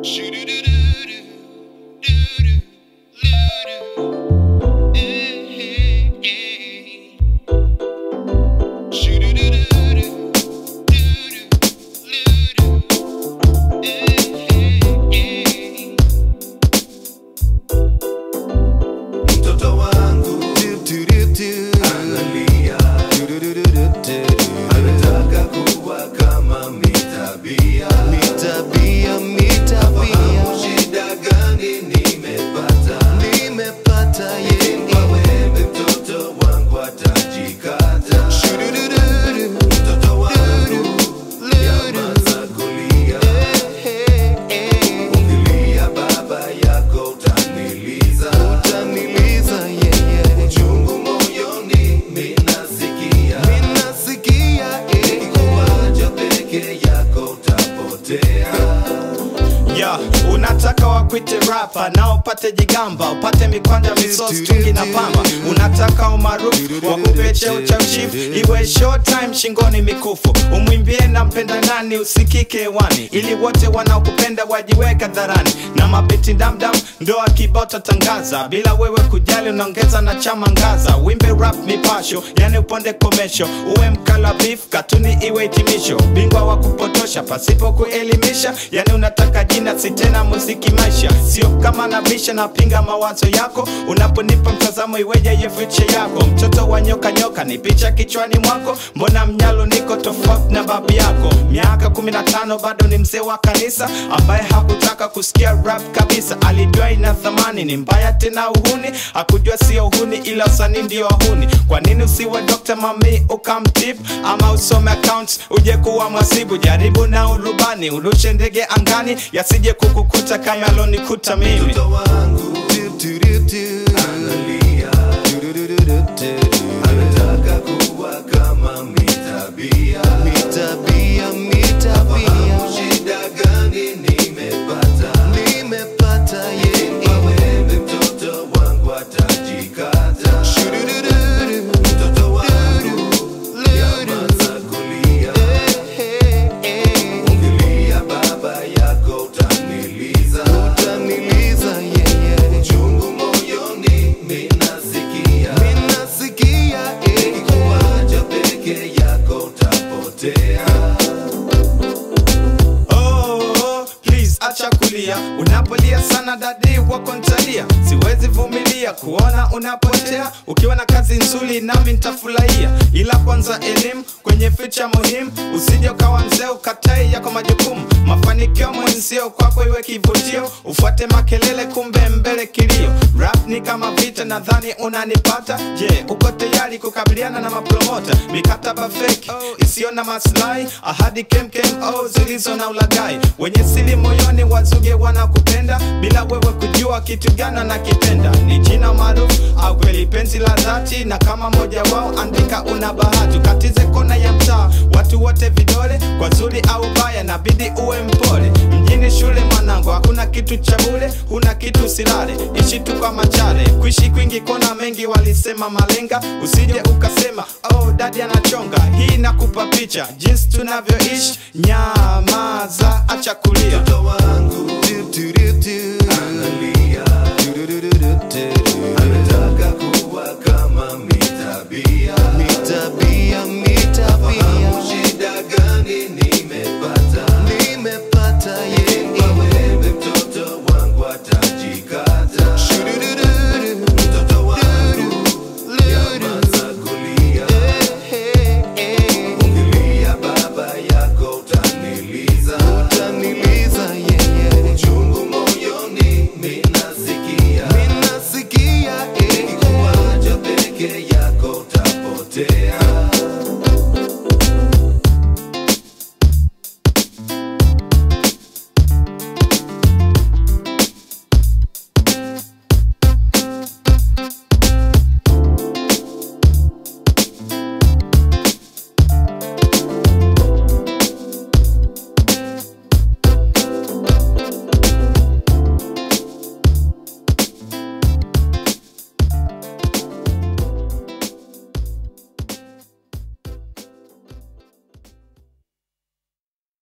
Mtoto wangu analia, anataka kuwa kama mitabia. Fahamu shida gani nimepata, kwa wewe mtoto wangu atajikata. Mtoto wangu nyamaza kulia, ukilia baba yako utaniliza. Uchungu moyoni minasikia, nikikuacha peke yako utapotea. Yeah, unataka wakuite rapper na upate jigamba, upate mikwanja misosi tungi na pamba. Unataka umaarufu wakupe cheo cha chief, iwe showtime shingoni mikufu. Umwimbie na mpenda nani usikike hewani, ili wote wanaokupenda wajiweka dharani. Na mabeti damdam ndo akibota tangaza, bila wewe kujali unaongeza na chama ngaza. Wimbe rap mipasho, yani uponde komesho, uwe mkala beef, katuni iwe hitimisho. Bingwa wa kupotosha pasipo kuelimisha, yani unataka jina si tena muziki maisha. Sio kama nabisha na pinga mawazo yako, unaponipa mtazamo iweje ye future yako. Mtoto wa nyoka nyoka ni picha kichwani mwako, mbona mnyalo niko tofauti na babi yako. Miaka 15 bado ni mzee wa kanisa, ambaye hakutaka kusikia rap kabisa. Alijua ina thamani, ni mbaya tena uhuni, hakujua sio uhuni ila usanii ndio wahuni. Kwa nini usiwe Dr. Mami ukamtip, ama usome accounts uje kuwa mwasibu? Jaribu na urubani, urushe ndege angani, yasije kukukuta kama alonikuta mimi. Mtoto wangu analia, anataka kuwa kama mitabia. Fahamu shida gani nimepata, kwa wewe mtoto wangu atajikata. Mtoto wangu nyamaza kulia, ukilia baba yako utaniliza. Uchungu moyoni minasikia, nikikuacha peke yako utapotea. Please acha kulia, unapolia sana dadi wako ntalia. Siwezi vumilia kuona unapotea, ukiwa na kazi nzuri nami nitafurahia. Ila kwanza elimu kwenye future muhimu, usije ukawa mzee ukatai yako majukumu. Mafanikio mwenzio kwako iwe kivutio, ufuate makelele kumbe mbele kilio. Rap ni kama vita, nadhani unanipata. Je, uko tayari kukabiliana na mapromota? Mikataba fake isiyo na maslahi, ahadi kemkem zilizo na ulagai. Wenye siri moyoni wazuge wanakupenda, bila wewe kujua kitu gani nakipenda. Ni jina maarufu au kweli penzi la dhati? Na kama moja wao andika una bahati. Katize kona ya mtaa, watu wote vidole, kwa zuri au baya nabidi uwe mpole. Mjini shule mwanangu hakuna kitu cha bure, huna kitu silale, ishi tu kwa machale. Kuishi kwingi kona mengi walisema malenga, usije ukasema dadi anachonga. Hii nakupa picha jinsi tunavyoishi, nyamaza acha kulia. Mtoto wangu